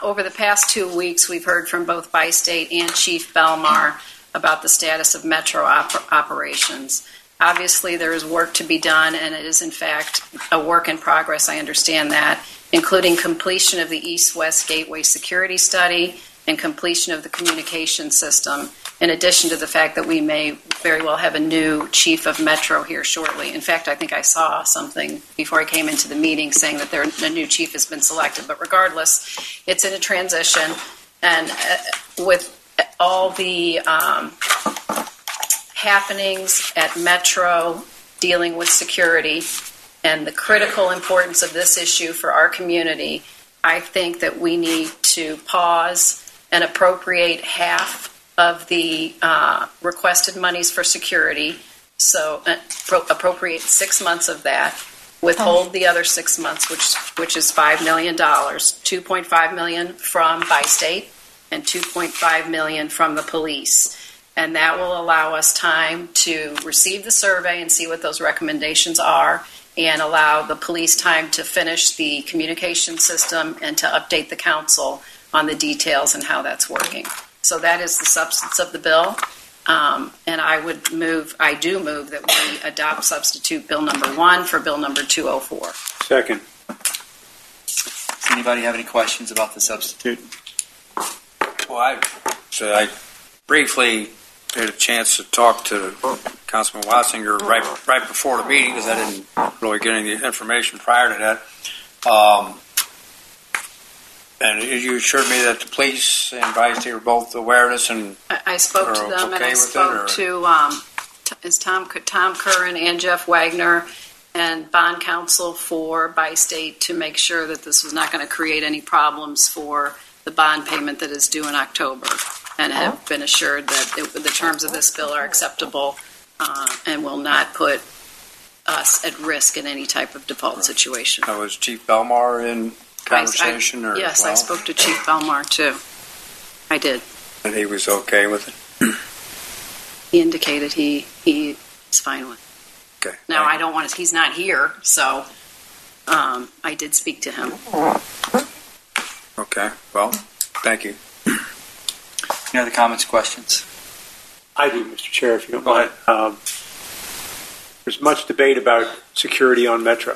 over the past 2 weeks, we've heard from both Bi-State and Chief Belmar about the status of Metro operations. Obviously, there is work to be done, and it is, in fact, a work in progress. I understand that, including completion of the East-West Gateway Security Study and completion of the communication system, in addition to the fact that we may very well have a new chief of Metro here shortly. In fact, I think I saw something before I came into the meeting saying that a new chief has been selected. But regardless, it's in a transition. And with all the happenings at Metro dealing with security and the critical importance of this issue for our community, I think that we need to pause and appropriate half of the requested monies for security. So appropriate 6 months of that, withhold the other 6 months, which is $5 million, $2.5 million from Bi-State and $2.5 million from the police. And that will allow us time to receive the survey and see what those recommendations are, and allow the police time to finish the communication system and to update the council on the details and how that's working. So that is the substance of the bill. And I do move that we adopt substitute bill number 1 for bill number 204. Second. Does anybody have any questions about the substitute? Well, I briefly had a chance to talk to Councilman Wassinger right before the meeting, because I didn't really get any information prior to that. And you assured me that the police and Bi-State were both aware of this, and I spoke to them, and I spoke to Tom Curran and Jeff Wagner and bond counsel for Bi-State to make sure that this was not going to create any problems for the bond payment that is due in October, and have been assured that the terms of this bill are acceptable and will not put us at risk in any type of default situation. Was Chief Belmar in conversation? Yes, I spoke to Chief Belmar too. I did. And he was okay with it? He indicated he is fine with it. Okay. Now, I don't want to, he's not here, so I did speak to him. Okay, well, thank you. Any other comments, questions? I do, Mr. Chair, if you don't mind. There's much debate about security on Metro.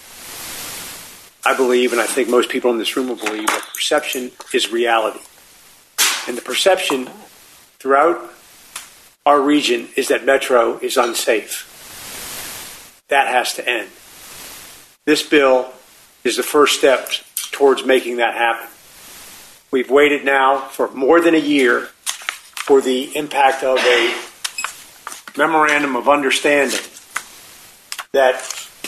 I believe, and I think most people in this room will believe, that perception is reality. And the perception throughout our region is that Metro is unsafe. That has to end. This bill is the first step towards making that happen. We've waited now for more than a year for the impact of a memorandum of understanding that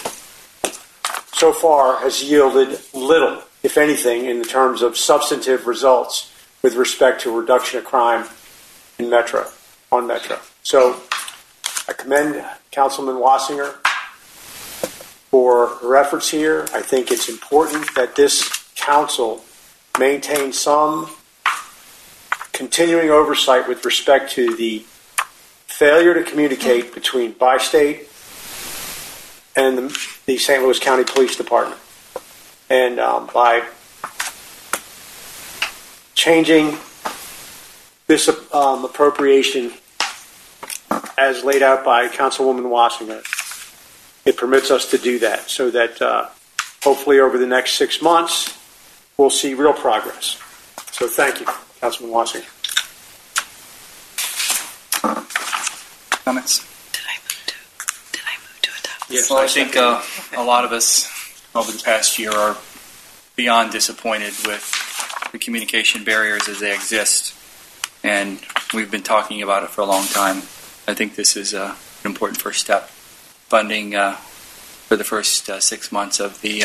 so far has yielded little, if anything, in terms of substantive results with respect to reduction of crime in Metro, on Metro. So I commend Councilman Wassinger for her efforts here. I think it's important that this council maintain some continuing oversight with respect to the failure to communicate between Bi-State and the St. Louis County Police Department. And by changing this appropriation as laid out by Councilwoman Wassinger, it permits us to do that, so that hopefully over the next 6 months we'll see real progress. So thank you, Councilman Wassinger. Comments? Did I move to adopt? Yes, Well, I think a lot of us over the past year are beyond disappointed with the communication barriers as they exist, and we've been talking about it for a long time. I think this is an important first step. Funding for the first 6 months of the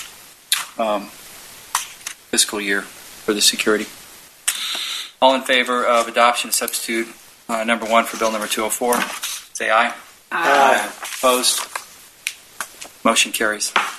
fiscal year for the security. All in favor of adoption of substitute number 1 for bill number 204, say aye. Aye. Opposed? Motion carries.